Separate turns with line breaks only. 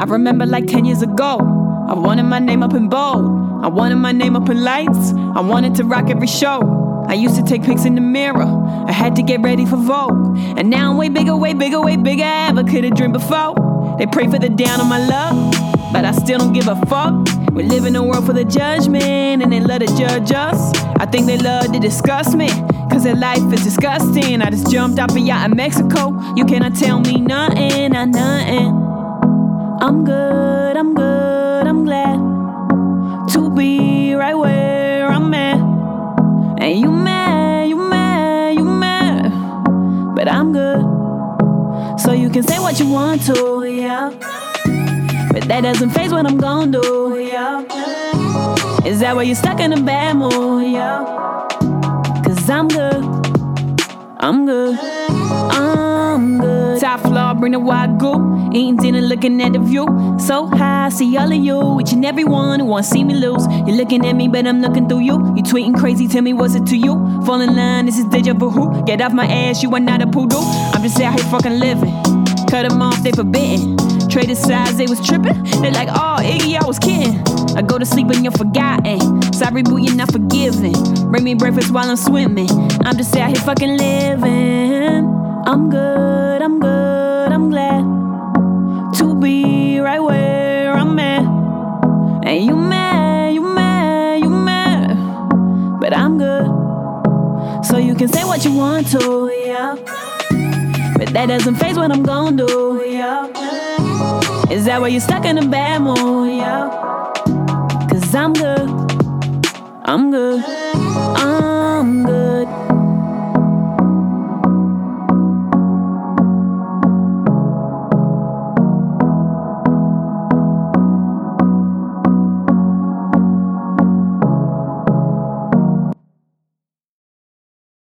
remember like 10 years ago, I wanted my name up in bold. I wanted my name up in lights. I wanted to rock every show. I used to take pics in the mirror. I had to get ready for Vogue. And now I'm way bigger, way bigger, way bigger. Ever could've dreamed before. They pray for the down on my luck, but I still don't give a fuck. We live in a world full of judgment, and they love to judge us. I think they love to discuss me, cause their life is disgusting. I just jumped off a yacht in Mexico. You cannot tell me nothing, nothing. I'm good, I'm good, I'm glad to be right where I'm at. And you mad, you mad, you mad, but I'm good. So you can say what you want to, yeah, but that doesn't faze what I'm gon' do, yeah. Is that why you're stuck in a bad mood, yeah? Cause I'm good, I'm good, I'm good. Top floor, bring the wagyu. Eating dinner, looking at the view. So high, see all of you. Each and every one who wanna see me lose. You're looking at me, but I'm looking through you. You tweeting crazy, tell me what's it to you? Fall in line, this is deja vu. Get off my ass, you are not a poodle. I'm just out here fucking living. Cut them off, they forbidden. Traded sides, they was tripping. They like, oh, Iggy, I was kidding. I go to sleep and you're forgotten. Sorry, boo, you're not forgiven. Bring me breakfast while I'm swimming. I'm just out here fucking living. I'm good, I'm good, I'm glad to be right where I'm at. And you mad, you mad, you mad, but I'm good. So you can say what you want to, yeah, but that doesn't faze what I'm gon' do, yeah. Is that why you're stuck in a bad mood, yeah? Cause I'm good, I'm good.